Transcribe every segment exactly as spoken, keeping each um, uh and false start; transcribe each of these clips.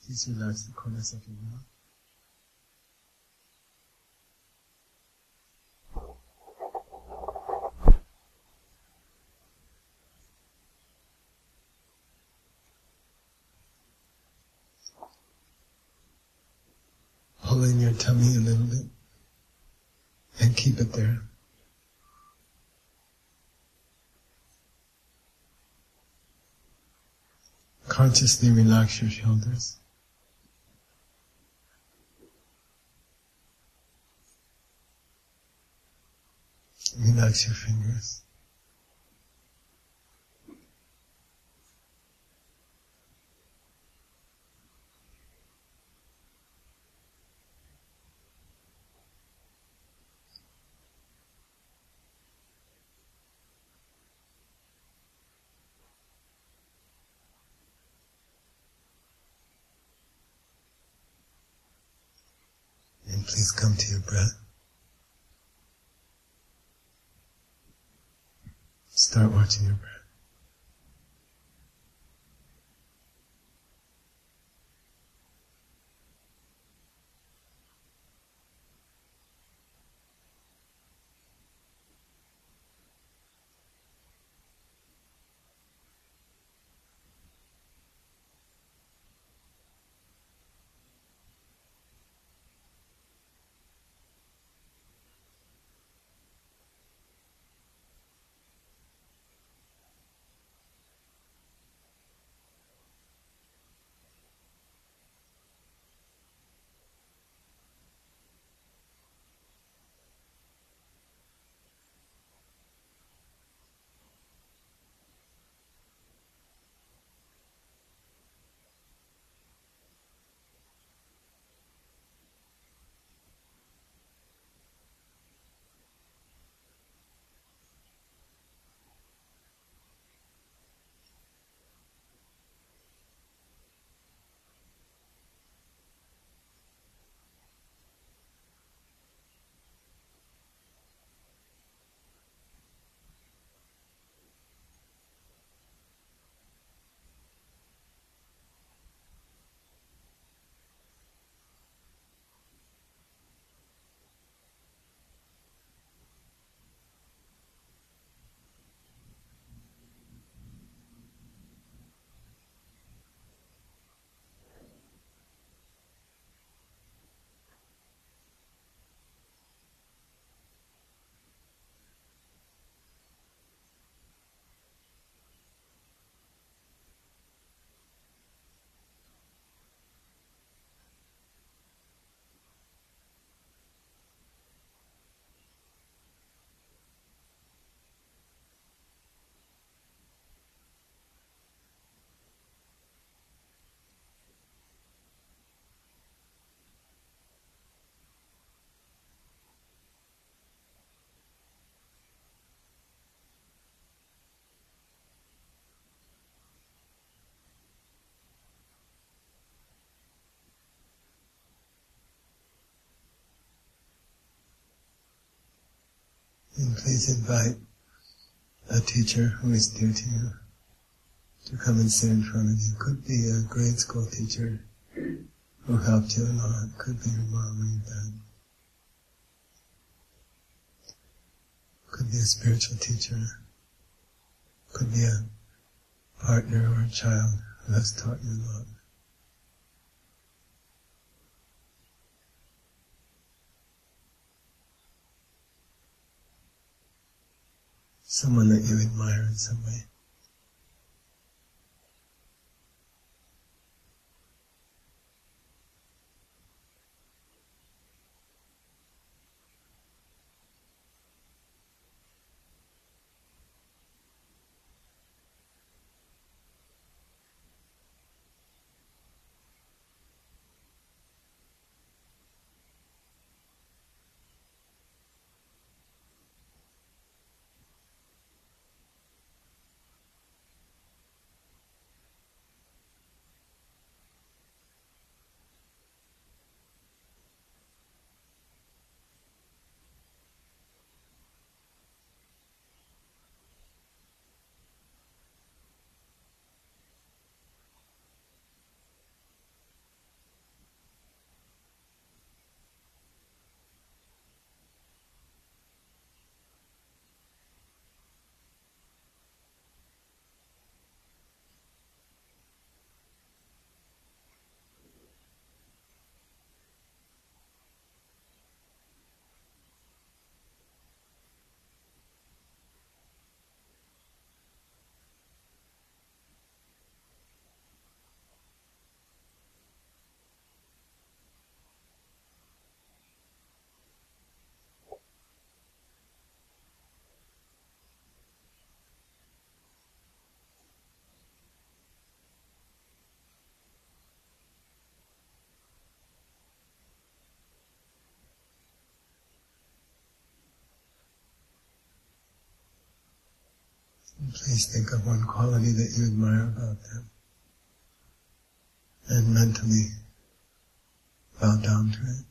Please relax the corners of your mouth. Pull in your tummy a little bit and keep it there. Consciously relax your shoulders. Relax your fingers. And please come to your breath. Start watching your breath. And please invite a teacher who is dear to you to come and sit in front of you. Could be a grade school teacher who helped you a lot. Could be your mom or your dad. Could be a spiritual teacher. Could be a partner or a child who has taught you a lot. Someone that you admire in some way. Please think of one quality that you admire about them, and mentally bow down to it.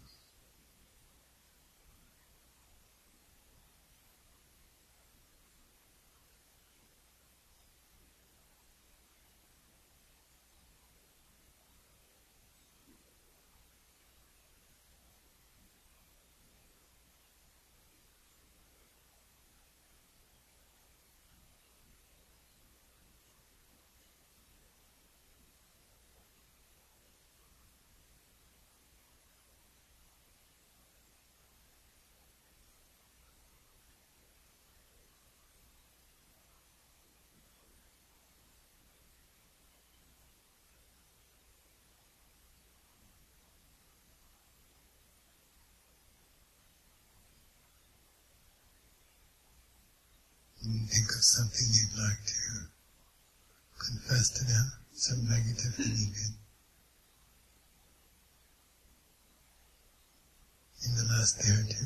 And think of something you'd like to confess to them, some negative thing you did in the last day or two.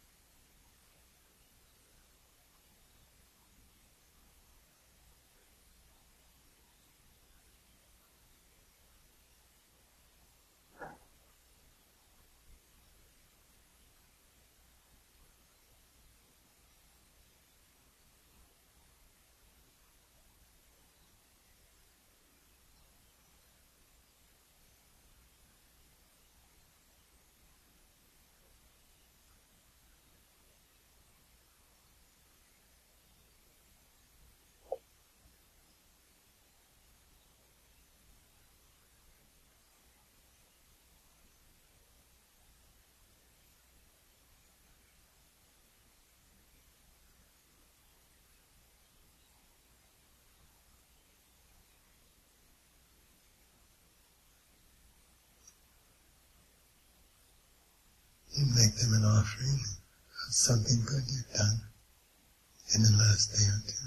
You make them an offering of something good you've done in the last day or two.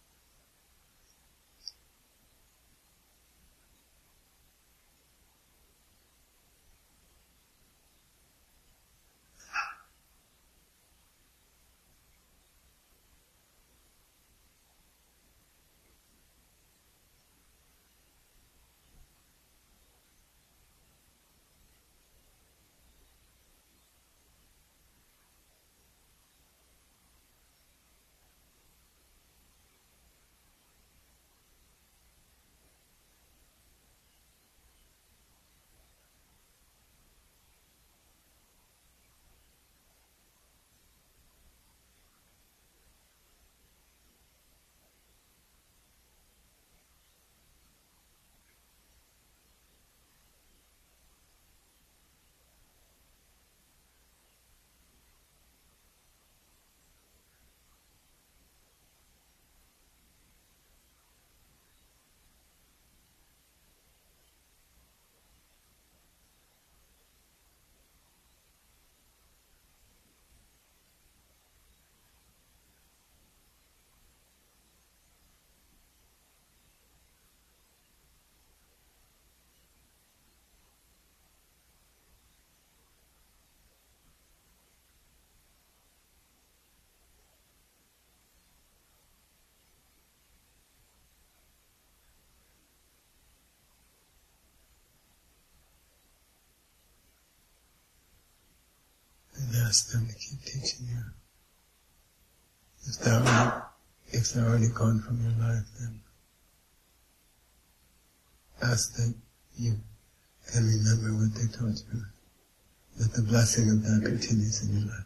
And ask them to keep teaching you. If they're already, if they're already gone from your life, then ask that you can remember what they taught you, that the blessing of that continues in your life.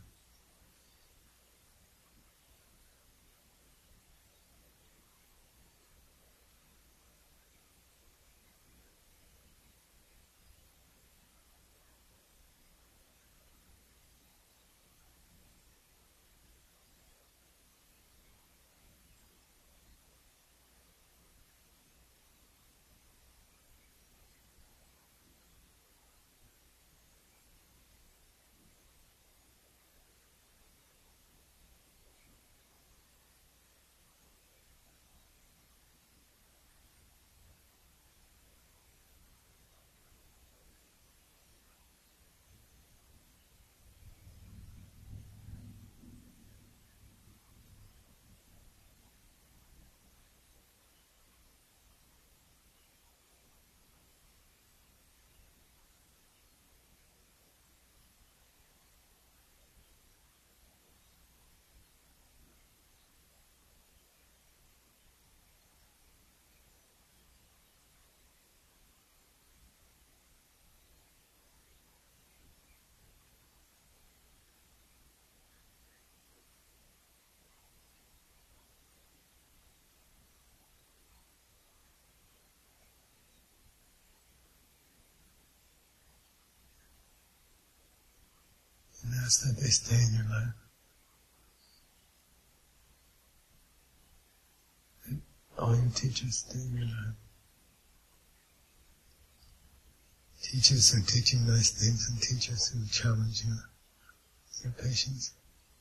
request that they stay in your life. And all your teachers stay in your life. Teachers who are teaching nice things and teachers who challenge you, your patience.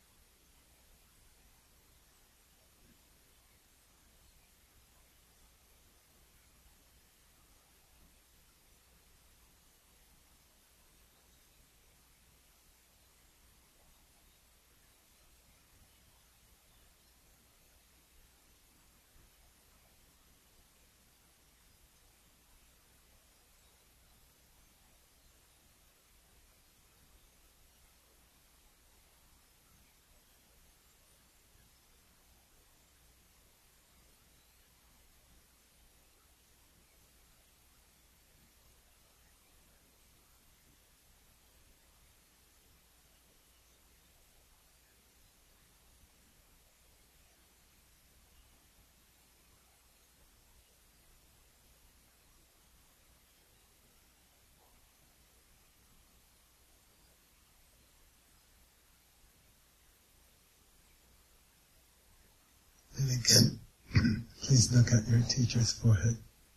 And again, please look at your teacher's forehead,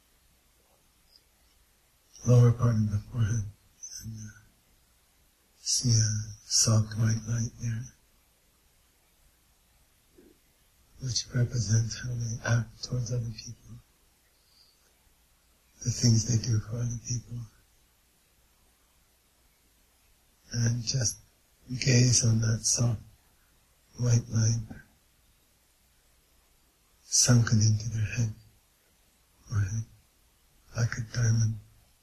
lower part of the forehead, and uh, see a soft white light there, which represents how they act towards other people, the things they do for other people. And just gaze on that soft white light sunken into their head, forehead, like a diamond.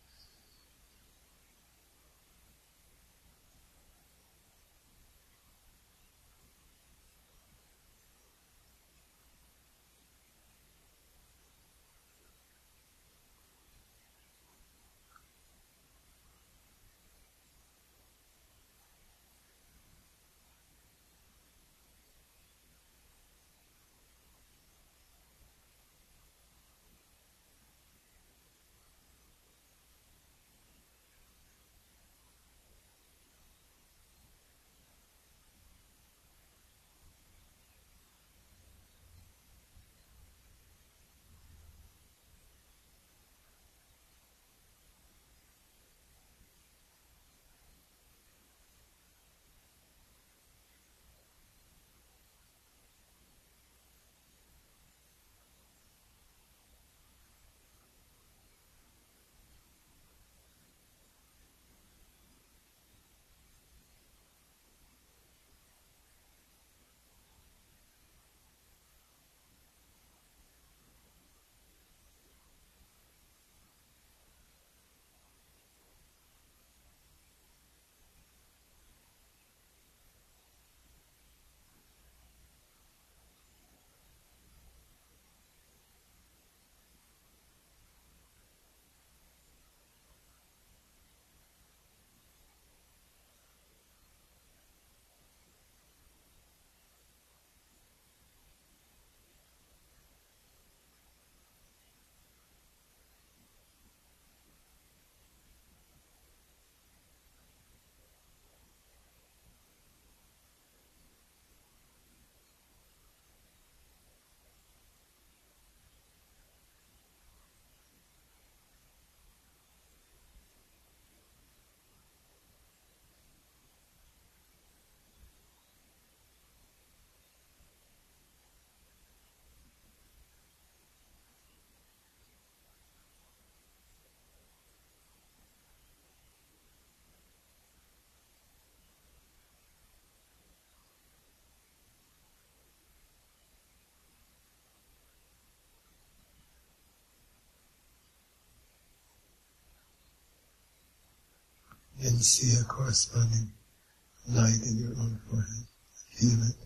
And see a corresponding light in your own forehead. Feel it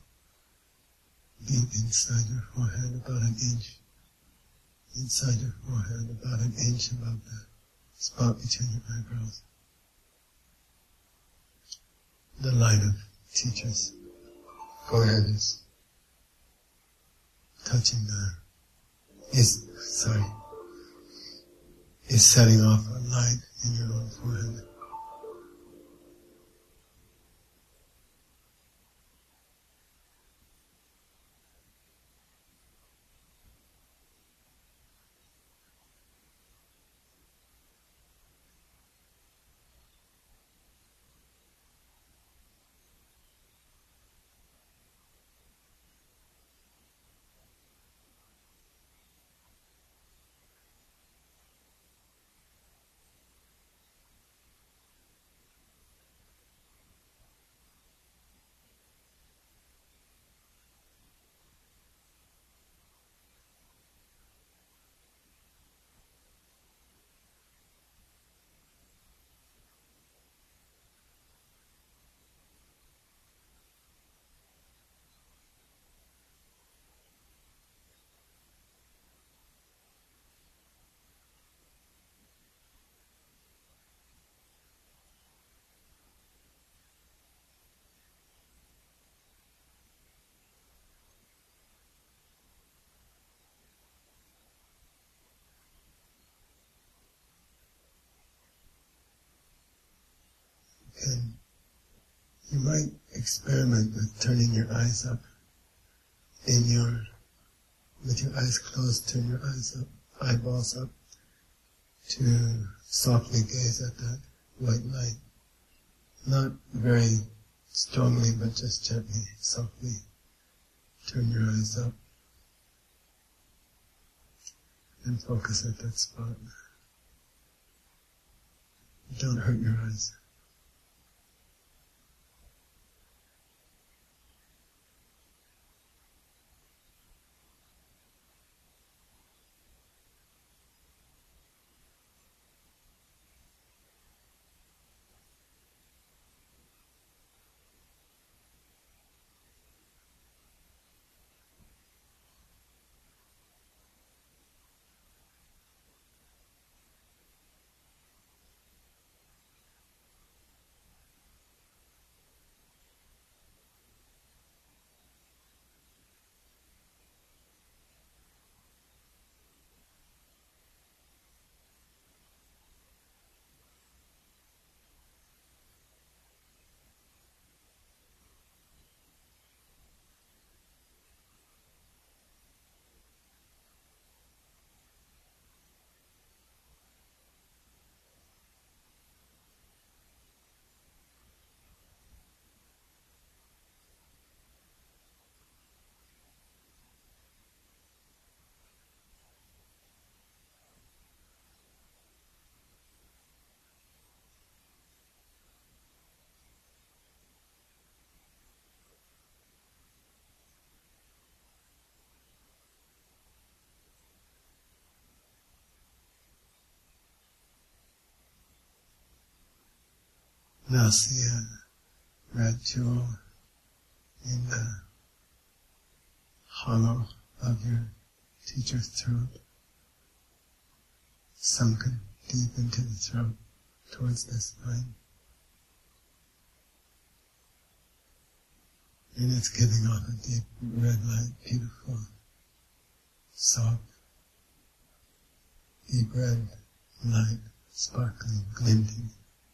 deep inside your forehead, about an inch. Inside your forehead, about an inch above the spot between your eyebrows. The light of teachers. Forehead is touching the, is, sorry, is setting off a light in your own forehead. You might experiment with turning your eyes up in your, with your eyes closed, turn your eyes up, eyeballs up, to softly gaze at that white light. Not very strongly, but just gently, softly turn your eyes up and focus at that spot. Don't hurt your eyes. Now see a red jewel in the hollow of your teacher's throat, sunken deep into the throat towards the spine. And it's giving off a deep red light, beautiful, soft, deep red light, sparkling, glinting.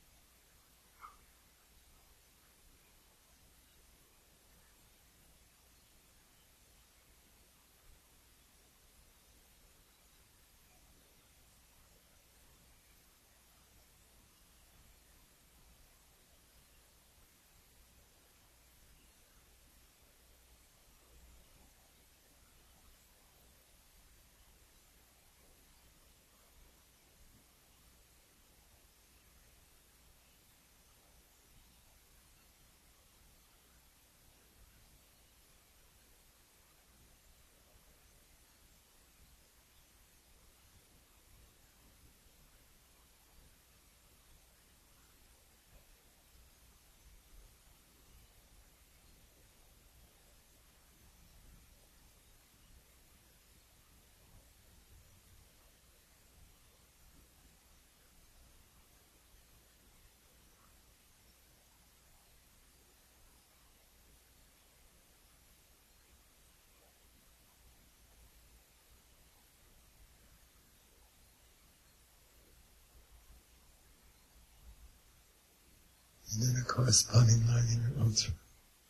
And then a corresponding line in your own throat.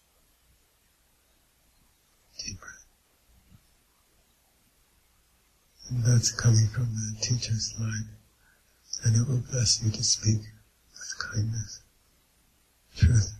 Deep breath. And that's coming from the teacher's mind. And it will bless you to speak with kindness, truth.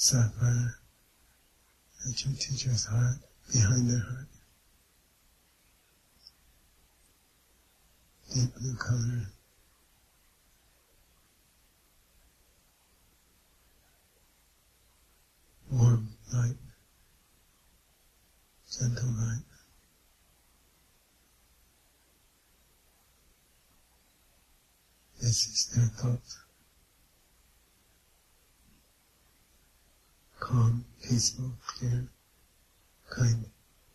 sapphire at your teacher's heart, behind their heart. Deep blue color. Warm light. Gentle light. This is their thought. Calm, peaceful, clear, kind.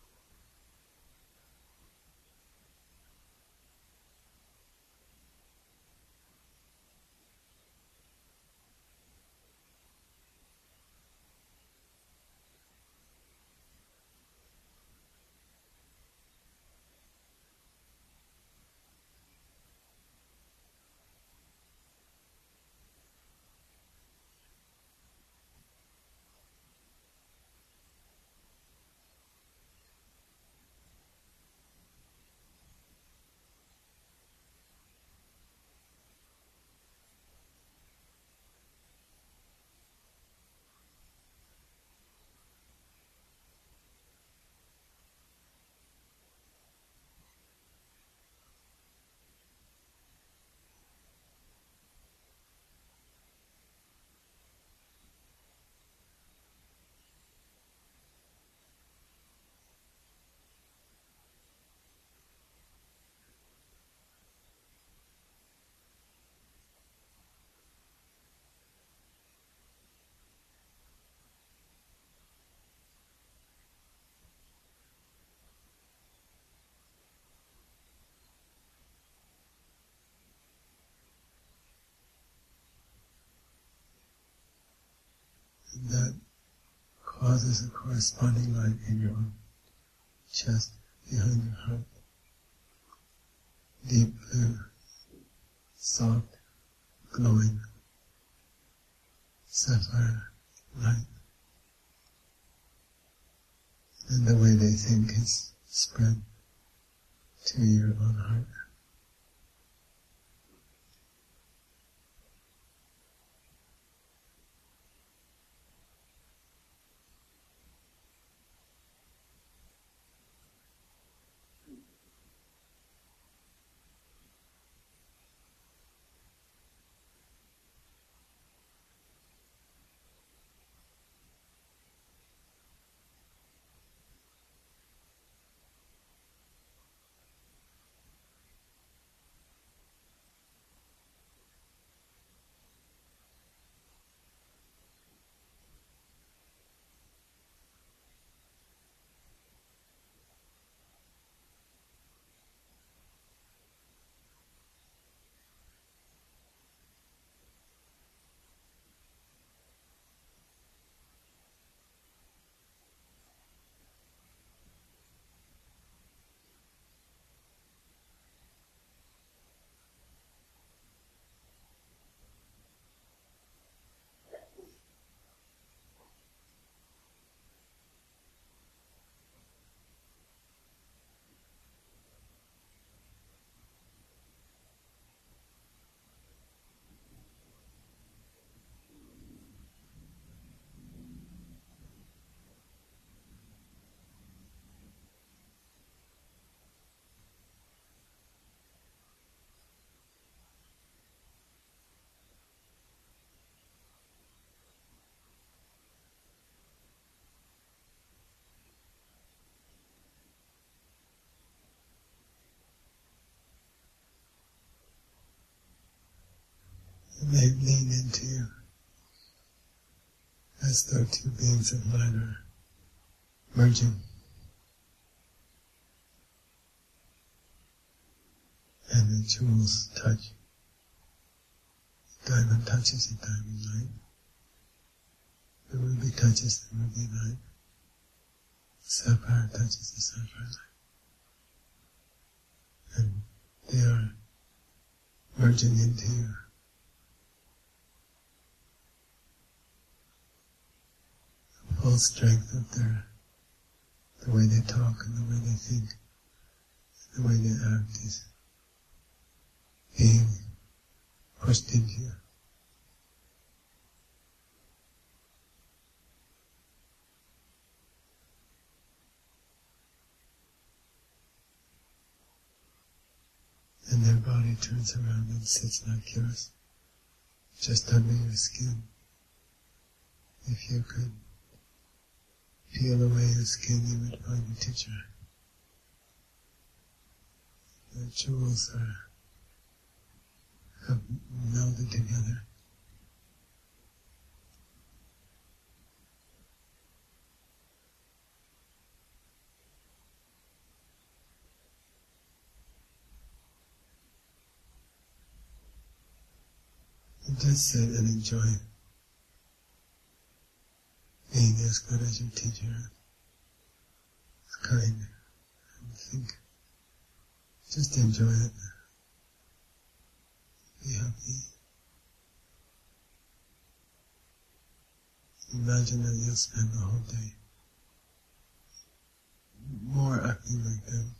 And that causes a corresponding light in your chest, behind your heart. Deep blue, soft, glowing, sapphire light. And the way they think is spread to your own heart. And they lean into you as though two beings of light are merging. And the jewels touch. Diamond touches the diamond light. The ruby touches the ruby light. Sapphire touches the sapphire light. And they are merging into you. The full strength of their, the way they talk and the way they think, the way they act is being pushed into you. body turns around and sits like yours, just under your skin. If you could peel away the skin, you would find the teacher. The jewels are have melded together. And just sit and enjoy being as good as your teacher, as kind, and think. Just enjoy it. Be happy. Imagine that you'll spend the whole day more acting like them.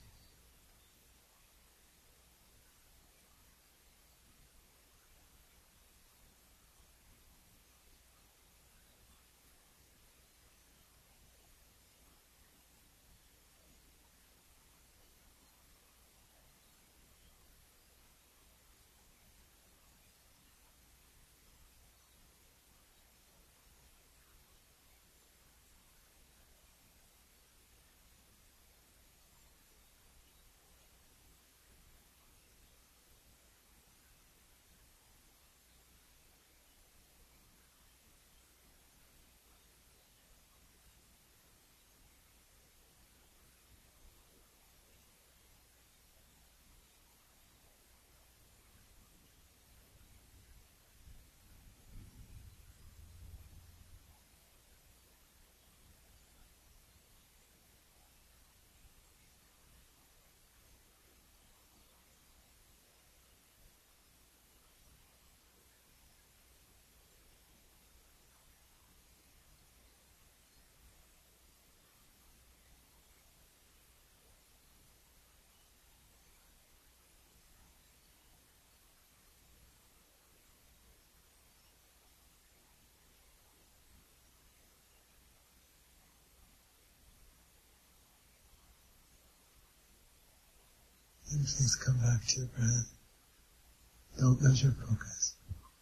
And please come back to your breath. Don't lose your focus.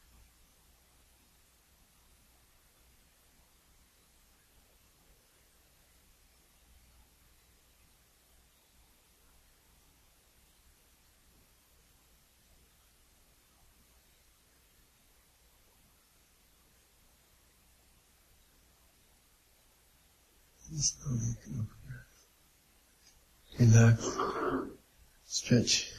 And slowly you can open your eyes. Relax. Stretch.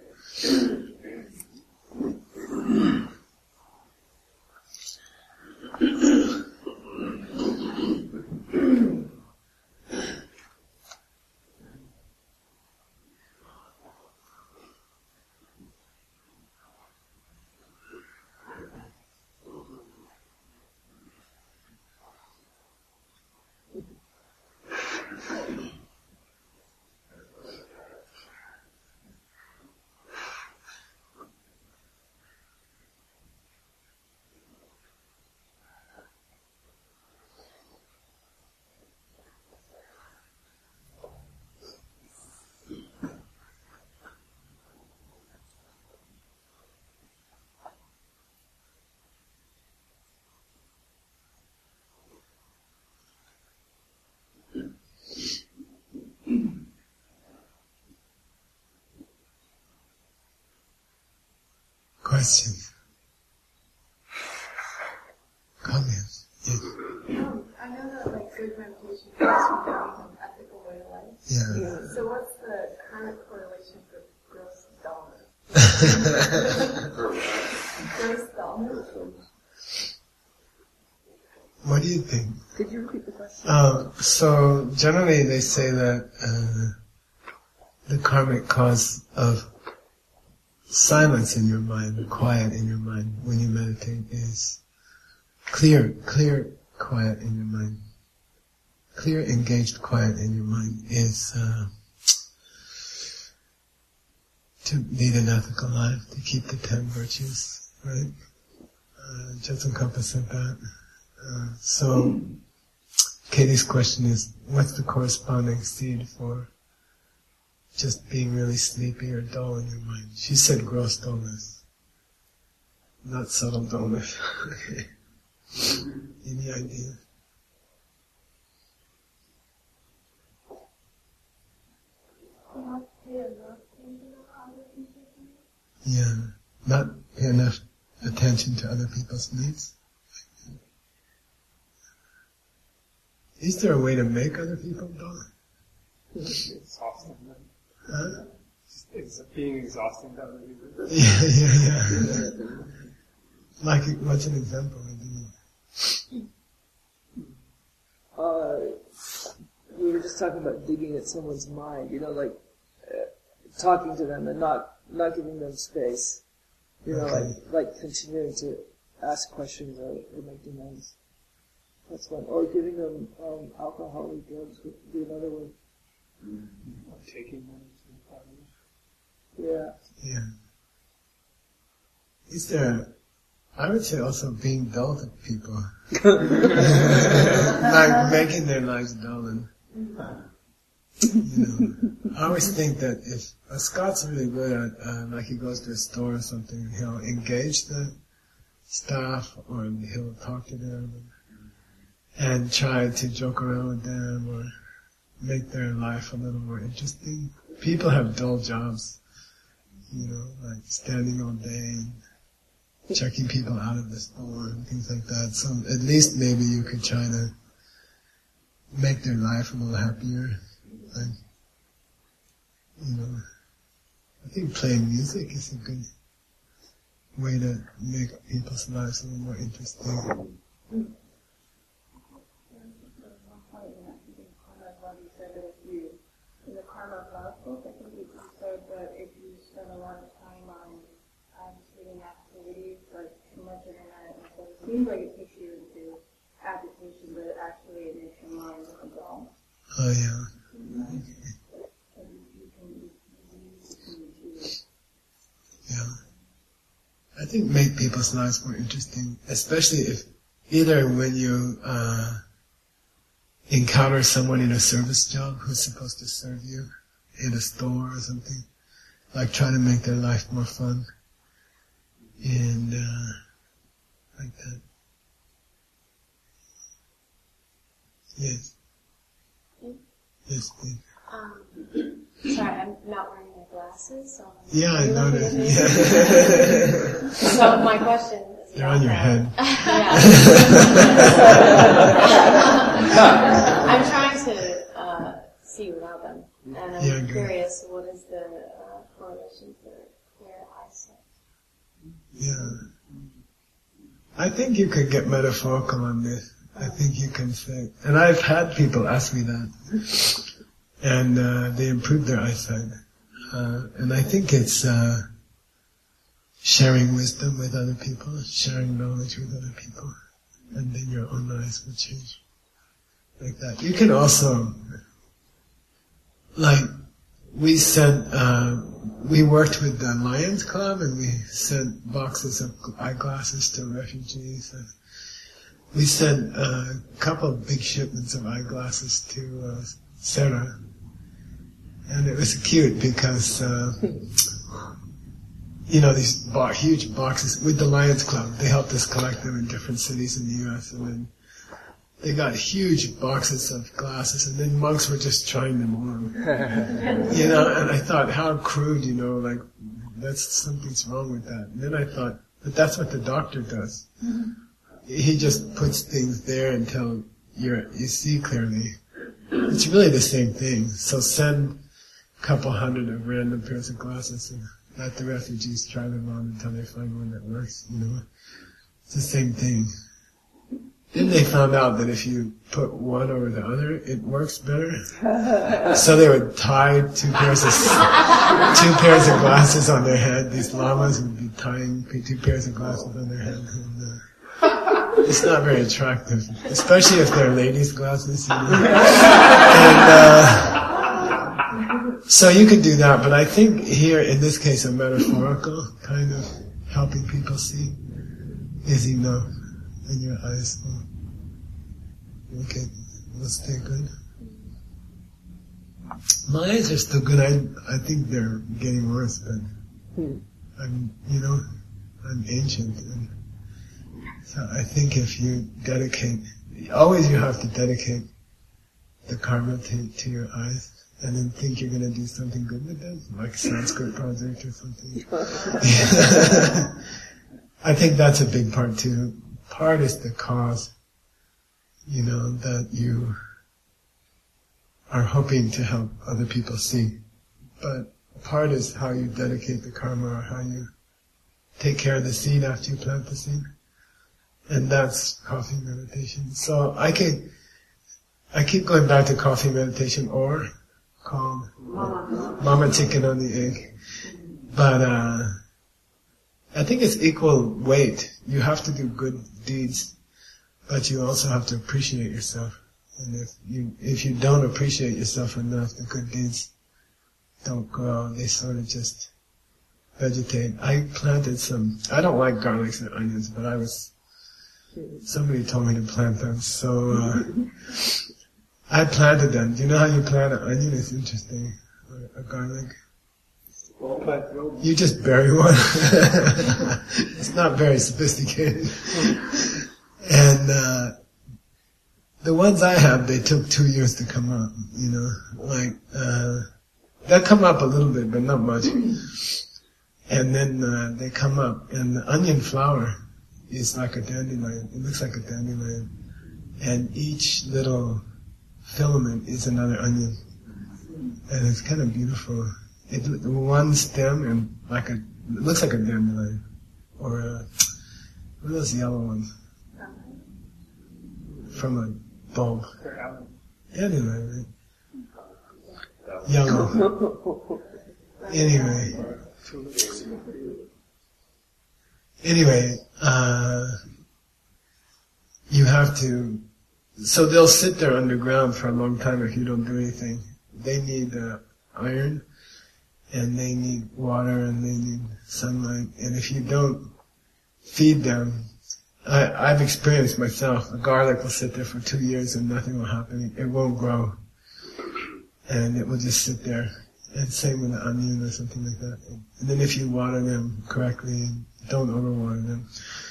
Question. Comments? Yes. Um, I know that like good meditation comes from having an ethical way of life. Yeah. yeah. So what's the current correlation for gross dullness? Gross dullness? What do you think? Could you repeat the question? Um, so generally they say that uh, the karmic cause of silence in your mind, quiet in your mind when you meditate is clear, clear quiet in your mind. Clear, engaged quiet in your mind is uh, to lead an ethical life, to keep the ten virtues, right? Uh, just encompassing that. Uh, so, Katie's question is, what's the corresponding seed for just being really sleepy or dull in your mind. She said gross dullness, not subtle dullness. Any idea? Not pay enough attention to other people's needs? Yeah, not pay enough attention to other people's needs. Is there a way to make other people dull? Exhausting them. Huh? It's being exhausting to other people. Yeah, yeah, yeah. Like, what's an example? Uh, we were just talking about digging at someone's mind, you know, like uh, talking to them and not not giving them space. You know, Okay. like like continuing to ask questions or, or make demands. That's one. Or giving them um, alcohol or drugs would be another one. Or taking medicine, probably. Yeah. Yeah. Is there, I would say also being dull to people. Like making their lives dull and, you know. I always think that if a Scott's really good at, uh, like he goes to a store or something, he'll engage the staff or he'll talk to them and try to joke around with them or make their life a little more interesting. People have dull jobs, you know, like standing all day and checking people out of the store and things like that. So at least maybe you could try to make their life a little happier. Like, you know, I think playing music is a good way to make people's lives a little more interesting. One point in that in Karma of Love, you said that if you, in the Karma of Love book, I think you said that if you spend a lot of time on um, sitting activities, like too much of that, and so it seems like it takes you into agitation, but it actually it makes your mind dull. Oh yeah. And you can use between the two. Yeah. I think make people's lives more interesting, especially if either when you uh, encounter someone in a service job who's supposed to serve you in a store or something, like try to make their life more fun and uh, like that. Yes. Yes, please. Um, sorry, I'm not wearing my glasses, so I'm Yeah, I Are you looking noticed. at me? Yeah. So my question is They're about on your that. head. Yeah. I'm trying to uh, see without them, and I'm Yeah, good. curious, what is the uh, correlation for clear eyesight? Yeah. I think you could get metaphorical on this. I think you can say, and I've had people ask me that, and uh, they improve their eyesight. Uh, and I think it's uh, sharing wisdom with other people, sharing knowledge with other people, and then your own eyes will change like that. You can also, like, we sent, uh, we worked with the Lions Club, and we sent boxes of eyeglasses to refugees. And we sent a couple of big shipments of eyeglasses to uh, Sarah. And it was cute because, uh, you know, these bo- huge boxes with the Lions Club, they helped us collect them in different cities in the U S, and then they got huge boxes of glasses, and then monks were just trying them on. You know, and I thought, how crude, you know, like, that's, something's wrong with that. And then I thought, but that's what the doctor does. He just puts things there until you're, you see clearly. It's really the same thing. So send a couple hundred of random pairs of glasses and let the refugees try them on until they find one that works, you know. It's the same thing. Then they found out that if you put one over the other, it works better. So they would tie two pairs of two pairs of glasses on their head. These lamas would be tying two pairs of glasses on their head. And, uh, it's not very attractive, especially if they're ladies' glasses. You know? And uh, so you could do that, but I think here, in this case, a metaphorical kind of helping people see is enough. And your eyes will, okay, will stay good. My eyes are still good. I I think they're getting worse, but Hmm. I'm, you know, I'm ancient, and so I think if you dedicate, always you have to dedicate the karma to, to your eyes, and then think you're going to do something good with them, like a Sanskrit project or something. I think that's a big part too. Part is the cause, you know, that you are hoping to help other people see. But part is how you dedicate the karma, or how you take care of the seed after you plant the seed. And that's coffee meditation. So I can, I keep going back to coffee meditation, or called Mama, Mama Chicken on the Egg. But uh I think it's equal weight. You have to do good deeds, but you also have to appreciate yourself. And if you if you don't appreciate yourself enough, the good deeds don't grow. They sort of just vegetate. I planted some, I don't like garlics and onions, but I was, somebody told me to plant them. So uh, I planted them. Do you know how you plant an onion? It's interesting. Or a garlic. You just bury one. It's not very sophisticated. And uh, the ones I have, they took two years to come up, you know. Like, uh, they'll come up a little bit, but not much. And then uh, they come up, and the onion flower is like a dandelion. It looks like a dandelion. And each little filament is another onion. And it's kind of beautiful. It, one stem and like a, it looks like a dandelion. Or a, what are those yellow ones? From a bulb. Dandelion, right? Yellow. Anyway. Anyway, uh, you have to, so they'll sit there underground for a long time if you don't do anything. They need uh, iron, and they need water, and they need sunlight, and if you don't feed them, I, I've experienced myself, a garlic will sit there for two years and nothing will happen. It won't grow. And it will just sit there. And same with an onion or something like that. And then if you water them correctly, and don't overwater them,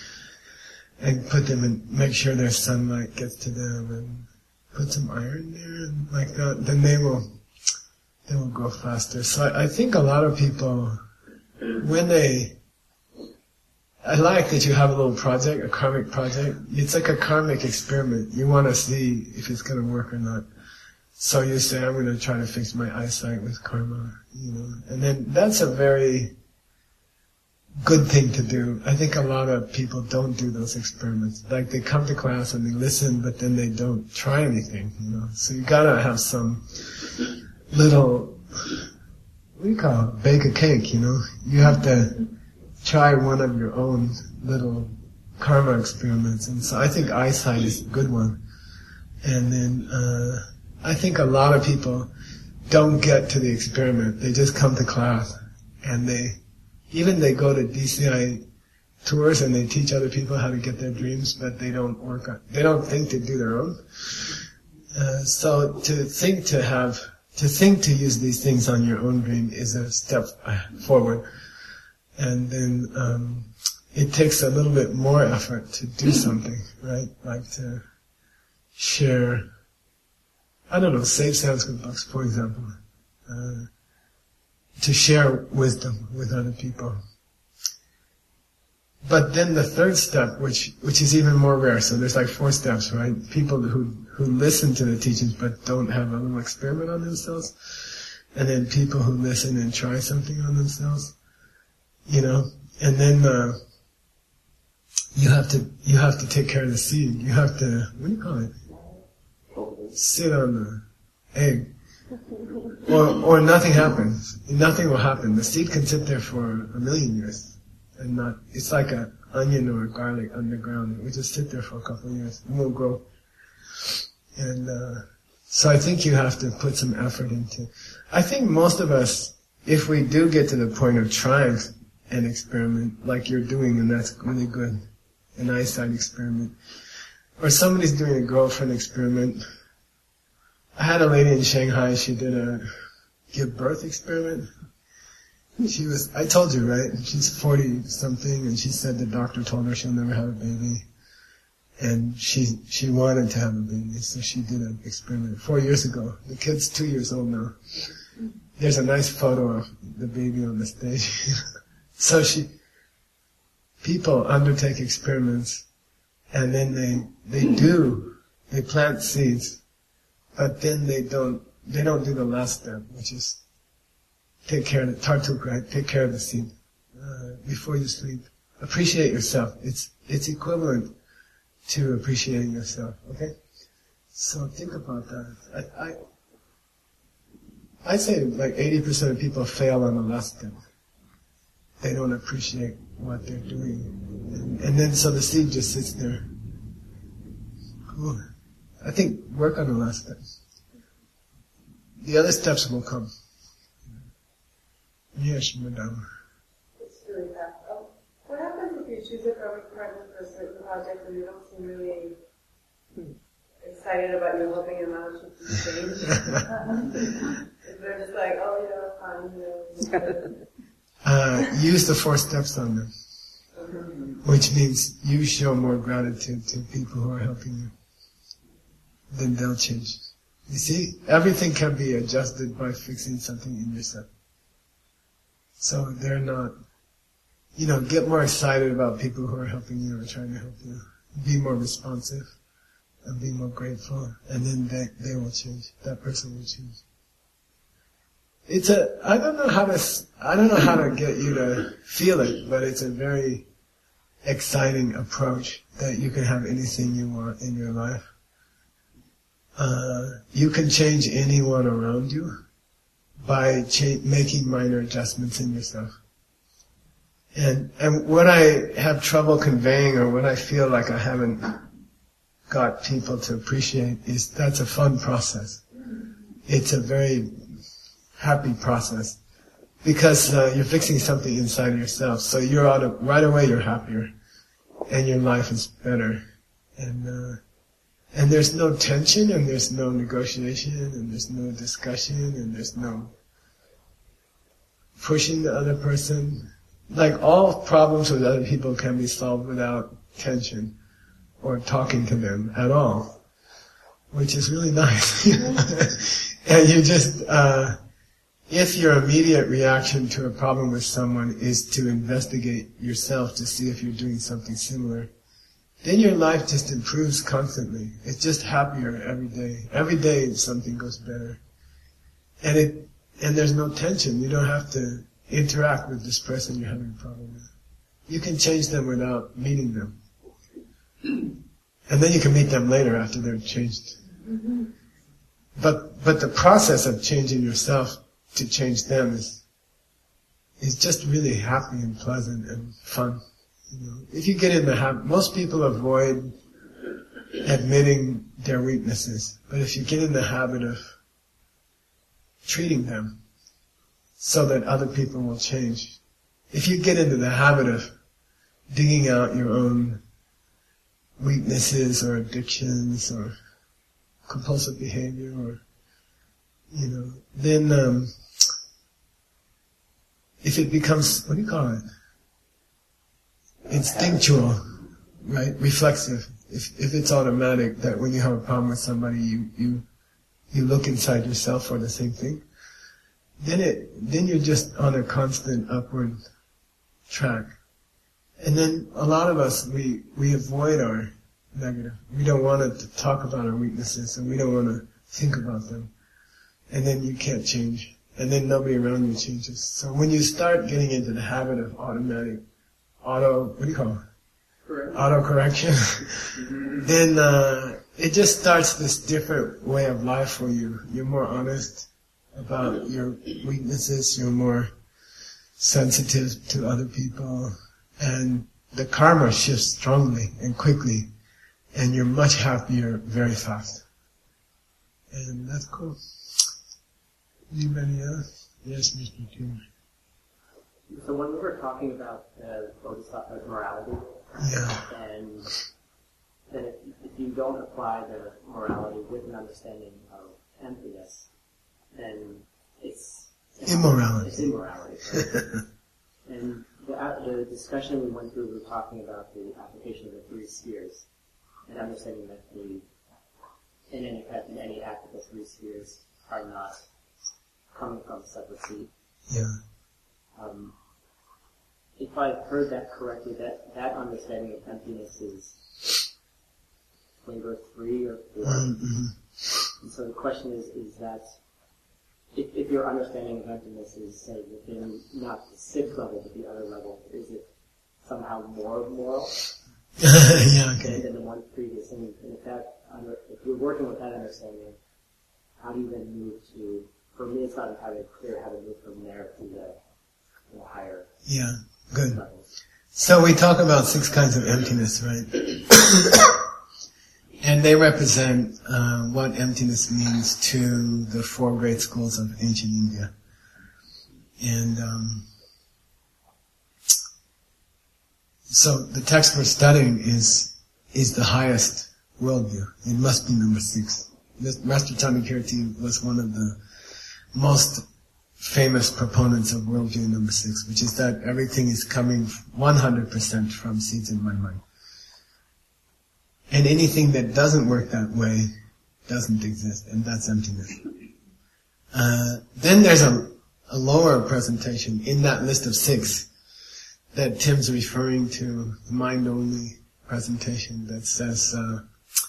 and put them in, make sure their sunlight gets to them, and put some iron there, and like that, then they will, they will grow faster. So I, I think a lot of people, when they, I like that you have a little project, a karmic project. It's like a karmic experiment. You want to see if it's going to work or not. So you say, I'm going to try to fix my eyesight with karma, you know. And then that's a very good thing to do. I think a lot of people don't do those experiments. Like they come to class and they listen, but then they don't try anything, you know. So you got to have some little, what do you call it, bake a cake, you know. You have to try one of your own little karma experiments. And so I think eyesight is a good one. And then, uh, I think a lot of people don't get to the experiment. They just come to class and they, even they go to D C I tours and they teach other people how to get their dreams, but they don't work on, they don't think to do their own. Uh, so to think to have, to think to use these things on your own dream is a step forward. And then, um, it takes a little bit more effort to do something, right? Like to share, I don't know, save Sanskrit books, for example. Uh, to share wisdom with other people. But then the third step, which, which is even more rare, so there's like four steps, right? People who, who listen to the teachings but don't have a little experiment on themselves. And then people who listen and try something on themselves. You know, and then, uh, you have to, you have to take care of the seed. You have to, what do you call it? Sit on the egg. Or, or nothing happens. Nothing will happen. The seed can sit there for a million years. And not, it's like an onion or a garlic underground. It will just sit there for a couple of years. It won't grow. And, uh, so I think you have to put some effort into, I think most of us, if we do get to the point of trying an experiment like you're doing, and that's really good, an eyesight experiment, or somebody's doing a girlfriend experiment. I had a lady in Shanghai, she did a give birth experiment. She was, I told you, right? She's forty something, and she said the doctor told her she'll never have a baby. And she, she wanted to have a baby, so she did an experiment four years ago. The kid's two years old now. There's a nice photo of the baby on the stage. So she, people undertake experiments, and then they, they do, they plant seeds, but then they don't, they don't do the last step, which is take care of the, Tartuk, right? Take care of the seed, uh, before you sleep. Appreciate yourself. It's, it's equivalent to appreciating yourself, okay? So think about that. I, I, I'd say like eighty percent of people fail on the last step. They don't appreciate what they're doing. And, and then so the seed just sits there. Cool. I think work on the last step. The other steps will come. Yes, madam. It's really fast. Oh, what happens if you choose a perfect partner for a certain project and they don't seem really excited about you helping them out with the change? They're just like, oh, you know, it's fine, you know. Uh, use the four steps on them. Which means you show more gratitude to people who are helping you. Then they'll change. You see, everything can be adjusted by fixing something in yourself. So they're not, you know, get more excited about people who are helping you or trying to help you. Be more responsive and be more grateful, and then they, they will change. That person will change. It's a, I don't know how to, I don't know how to get you to feel it, but it's a very exciting approach that you can have anything you want in your life. Uh, you can change anyone around you by cha- making minor adjustments in yourself. And, and what I have trouble conveying, or what I feel like I haven't got people to appreciate, is that's a fun process. It's a very happy process. Because uh, you're fixing something inside of yourself. So you're out of, right away you're happier. And your life is better. And, uh, and there's no tension, and there's no negotiation, and there's no discussion, and there's no pushing the other person. Like, all problems with other people can be solved without tension or talking to them at all, which is really nice. And you just, uh, if your immediate reaction to a problem with someone is to investigate yourself to see if you're doing something similar, then your life just improves constantly. It's just happier every day. Every day something goes better. And it, and there's no tension. You don't have to interact with this person you're having a problem with. You can change them without meeting them. And then you can meet them later after they're changed. Mm-hmm. But, but the process of changing yourself to change them is, is just really happy and pleasant and fun. You know, if you get in the habit, most people avoid admitting their weaknesses, but if you get in the habit of treating them so that other people will change, if you get into the habit of digging out your own weaknesses or addictions or compulsive behavior, or, you know, then um, if it becomes, what do you call it? Instinctual, right? Reflexive. If if it's automatic that when you have a problem with somebody, you you you look inside yourself for the same thing, then it then you're just on a constant upward track. And then a lot of us, we we avoid our negative. We don't want to talk about our weaknesses, and we don't want to think about them. And then you can't change, and then nobody around you changes. So when you start getting into the habit of automatic auto, what do you call it? Correct. Auto correction. Then uh, it just starts this different way of life for you. You're more honest about your weaknesses. You're more sensitive to other people, and the karma shifts strongly and quickly, and you're much happier very fast. And that's cool. Anybody else? Yes, Mister Tim. So when we were talking about uh, bodhisattva's morality, yeah. and then if, if you don't apply the morality with an understanding of emptiness, then it's Immorality. It's immorality. Right? And the, uh, the discussion we went through, we were talking about the application of the three spheres, and understanding that the in any in any act of the three spheres are not coming from a separate seed. Yeah. Um, if I heard that correctly, that, that understanding of emptiness is flavor three or four. Mm-hmm. And so the question is, is that if, if your understanding of emptiness is, say, within not the sixth level, but the other level, is it somehow more moral Yeah, okay. than, than the one previous? And, and if that, under, if you're working with that understanding, how do you then move to? For me, it's not entirely clear how to move from there to the, to the higher Yeah, good. levels. So we talk about six kinds of emptiness, right? And they represent uh, what emptiness means to the four great schools of ancient India. And um, so the text we're studying is is the highest worldview. It must be number six. This, Master Chandrakirti was one of the most famous proponents of worldview number six, which is that everything is coming one hundred percent from seeds in my mind. And anything that doesn't work that way doesn't exist, and that's emptiness. Uh, then there's a, a lower presentation in that list of six that Tim's referring to, the mind-only presentation that says, uh,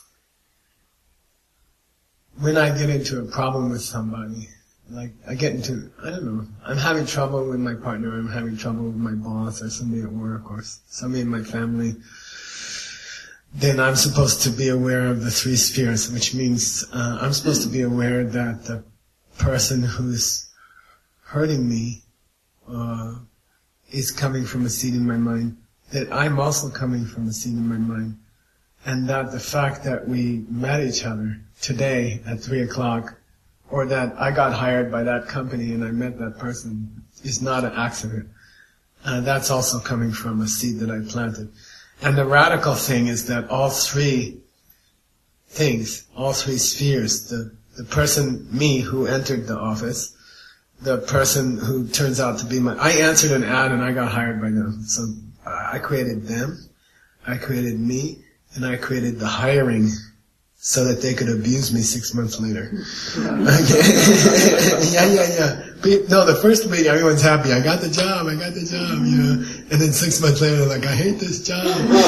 when I get into a problem with somebody, like I get into, I don't know, I'm having trouble with my partner, I'm having trouble with my boss, or somebody at work, or somebody in my family, then I'm supposed to be aware of the three spheres, which means uh, I'm supposed to be aware that the person who's hurting me uh, is coming from a seed in my mind, that I'm also coming from a seed in my mind, and that the fact that we met each other today at three o'clock, or that I got hired by that company and I met that person, is not an accident. Uh, that's also coming from a seed that I planted. And the radical thing is that all three things, all three spheres, the, the person, me, who entered the office, the person who turns out to be my, I answered an ad and I got hired by them. So I created them, I created me, and I created the hiring so that they could abuse me six months later. Okay. yeah, yeah, yeah. But, no, the first meeting, everyone's happy. I got the job, I got the job, you know. And then six months later, they're like, I hate this job.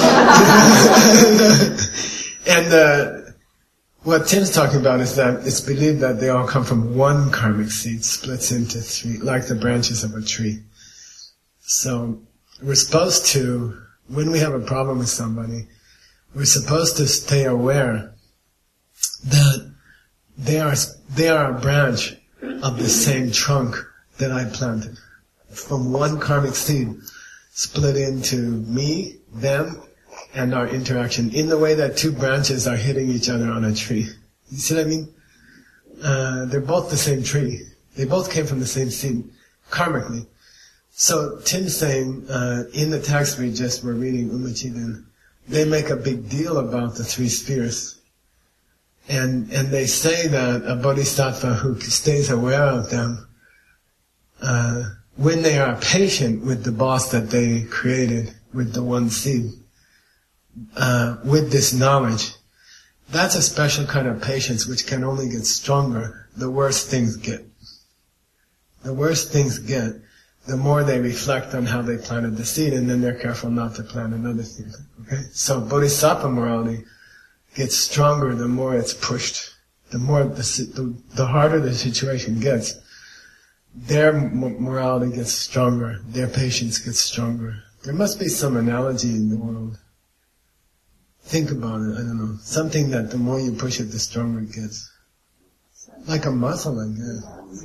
and uh, what Tim's talking about is that it's believed that they all come from one karmic seed, splits into three, like the branches of a tree. So we're supposed to, when we have a problem with somebody, we're supposed to stay aware that they are they are a branch of the same trunk that I planted. From one karmic seed, split into me, them, and our interaction, in the way that two branches are hitting each other on a tree. You see what I mean? Uh, they're both the same tree. They both came from the same seed, karmically. So Tim's saying, uh, in the text we just were reading, Umachiden, they make a big deal about the three spheres. And and they say that a bodhisattva who stays aware of them, uh, when they are patient with the boss that they created, with the one seed, uh, with this knowledge, that's a special kind of patience which can only get stronger the worse things get. The worse things get, the more they reflect on how they planted the seed, and then they're careful not to plant another seed. Okay? So bodhisattva morality gets stronger the more it's pushed. The more the, the, the harder the situation gets, their morality gets stronger, their patience gets stronger. There must be some analogy in the world. Think about it, I don't know. Something that the more you push it, the stronger it gets. Like a muscle, I guess.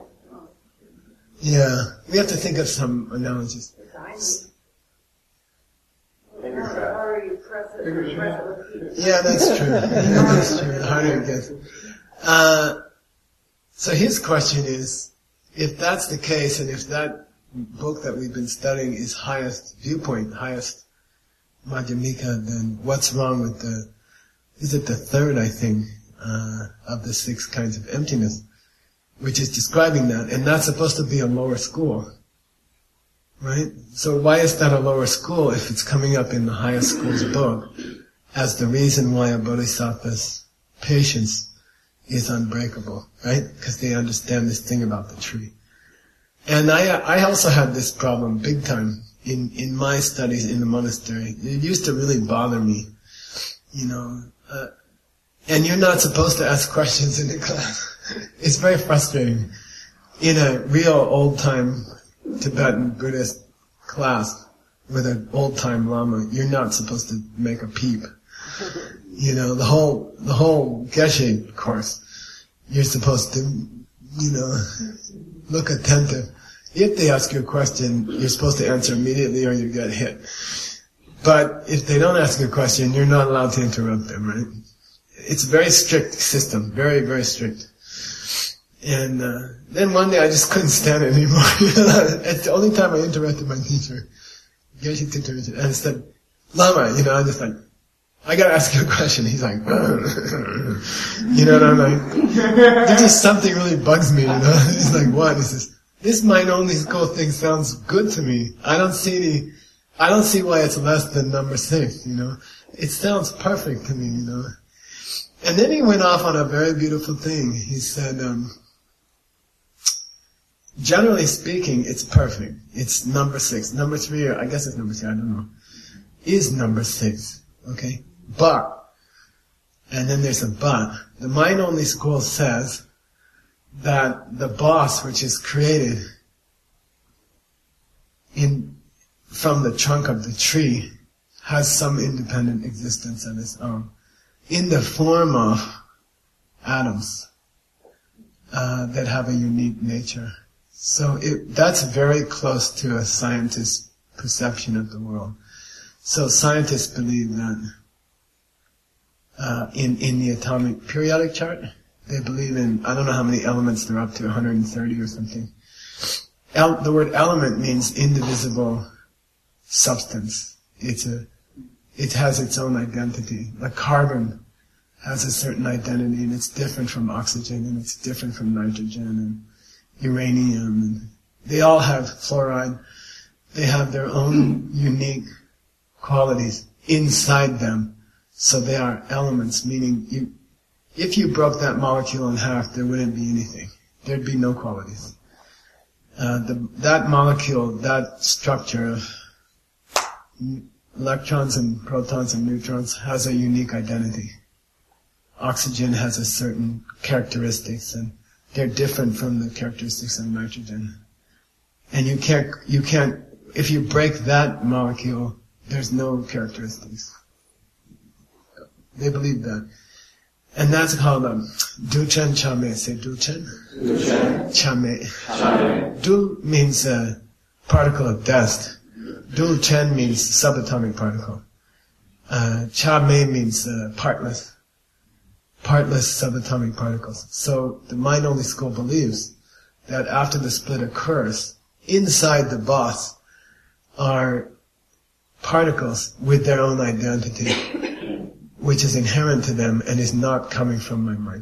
Yeah, we have to think of some analogies. Yeah, that's true. Yeah, that's true. The harder it gets. Uh, so his question is, if that's the case, and if that book that we've been studying is highest viewpoint, highest Madhyamika, then what's wrong with the, is it the third, I think, uh, of the six kinds of emptiness? which is describing that, and that's supposed to be a lower school. Right? So why is that a lower school if it's coming up in the highest school's book as the reason why a bodhisattva's patience is unbreakable, right? Because they understand this thing about the tree. And I I also had this problem big time in, in my studies in the monastery. It used to really bother me, you know. Uh, and you're not supposed to ask questions in the class. It's very frustrating. In a real old-time Tibetan Buddhist class with an old-time Lama, you're not supposed to make a peep. You know, the whole, the whole Geshe course, you're supposed to, you know, look attentive. If they ask you a question, you're supposed to answer immediately or you get hit. But if they don't ask you a question, you're not allowed to interrupt them, right? It's a very strict system, very, very strict. And uh, then one day I just couldn't stand it anymore. It's the only time I interrupted my teacher. Geshe teacher, and I said, Lama, you know, I just like, I gotta ask you a question. He's like, you know, and I'm like, there's just something really bugs me, you know. He's like, what? He says, this mind-only school thing sounds good to me. I don't see any, I don't see why it's less than number six, you know. It sounds perfect to me, you know. And then he went off on a very beautiful thing. He said, um, generally speaking, it's perfect. It's number six. Number three, or I guess it's number three, I don't know, is number six. Okay? But, and then there's a but. The mind-only school says that the boss, which is created in, from the trunk of the tree, has some independent existence of its own, in the form of atoms, uh, that have a unique nature. So it, that's very close to a scientist's perception of the world. So scientists believe that uh, in in the atomic periodic chart, they believe in, I don't know how many elements they're up to, one hundred thirty or something. El- the word element means indivisible substance. It's a, it has its own identity. Like carbon has a certain identity, and it's different from oxygen, and it's different from nitrogen and uranium, and they all have fluoride. They have their own unique qualities inside them. So they are elements, meaning you, if you broke that molecule in half, there wouldn't be anything. There'd be no qualities. Uh, the, that molecule, that structure of electrons and protons and neutrons has a unique identity. Oxygen has a certain characteristics, and they're different from the characteristics of nitrogen. And you can't, you can't, if you break that molecule, there's no characteristics. They believe that. And that's called um, Duchen Chame. Say Duchen. Duchen. Chame. Chame. Du means uh, particle of dust. Duchen means subatomic particle. Uh, Chame means uh, partless. Partless subatomic particles. So the mind-only school believes that after the split occurs, inside the boss are particles with their own identity, which is inherent to them and is not coming from my mind.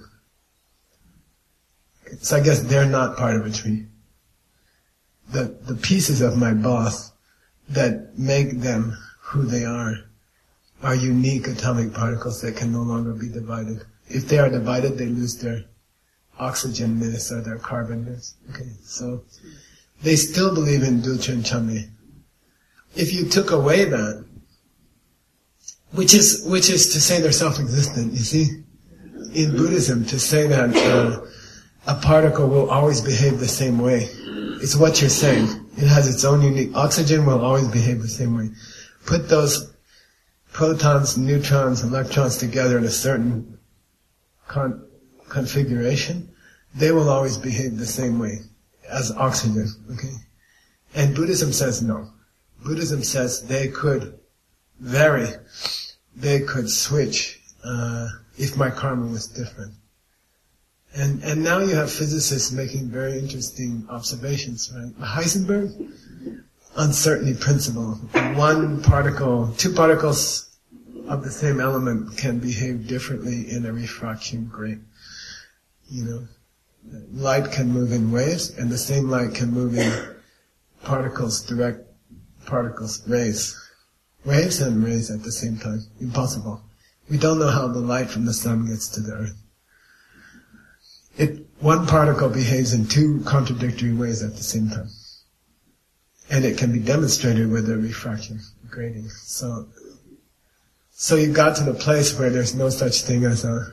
So I guess they're not part of a tree. The the pieces of my boss that make them who they are are unique atomic particles that can no longer be divided. If they are divided, they lose their oxygenness or their carbonness. Okay, so they still believe in Duchen Chame. If you took away that, which is which is to say they're self-existent, you see? In Buddhism, to say that uh, a particle will always behave the same way, it's what you're saying. It has its own unique... Oxygen will always behave the same way. Put those protons, neutrons, electrons together in a certain con- configuration, they will always behave the same way as oxygen, okay? And Buddhism says no. Buddhism says they could vary, they could switch, uh, if my karma was different. And, and now you have physicists making very interesting observations, right? Heisenberg, uncertainty principle. One particle, two particles of the same element can behave differently in a refraction rate. You know, Light can move in waves, and the same light can move in particles, direct particles, rays. Waves and rays at the same time. Impossible. We don't know how the light from the sun gets to the earth. It, one particle behaves in two contradictory ways at the same time. And it can be demonstrated with a refraction grating. So, so you got to the place where there's no such thing as a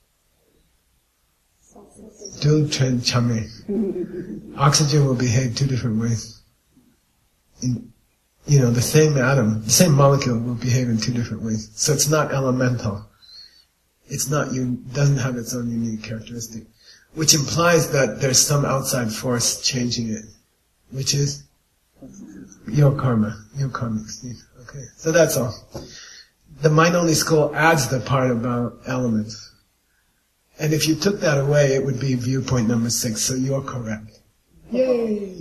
dual trend chame. Oxygen will behave two different ways. In, you know, the same atom, the same molecule will behave in two different ways. So it's not elemental. It's not, un- doesn't have its own unique characteristic. Which implies that there's some outside force changing it. Which is? Your karma. Your karmic seed. Okay. So that's all. The mind-only school adds the part about elements. And if you took that away, it would be viewpoint number six, so you're correct. Yay!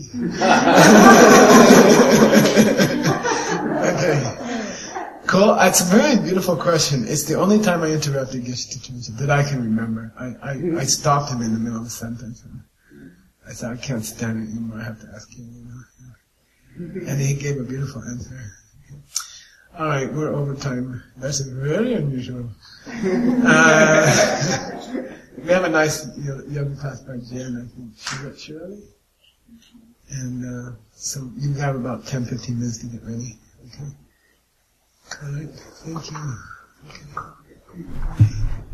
Okay. Cool. It's a very beautiful question. It's the only time I interrupted Geshe teacher that I can remember. I, I, I stopped him in the middle of a sentence. And I said, I can't stand it anymore. I have to ask you. You know? And he gave a beautiful answer. All right, we're over time. That's very unusual. Uh, we have a nice yoga class by Jen, I think, Shirley. And uh, so you have about ten, fifteen minutes to get ready. Okay? All right, thank you. Okay.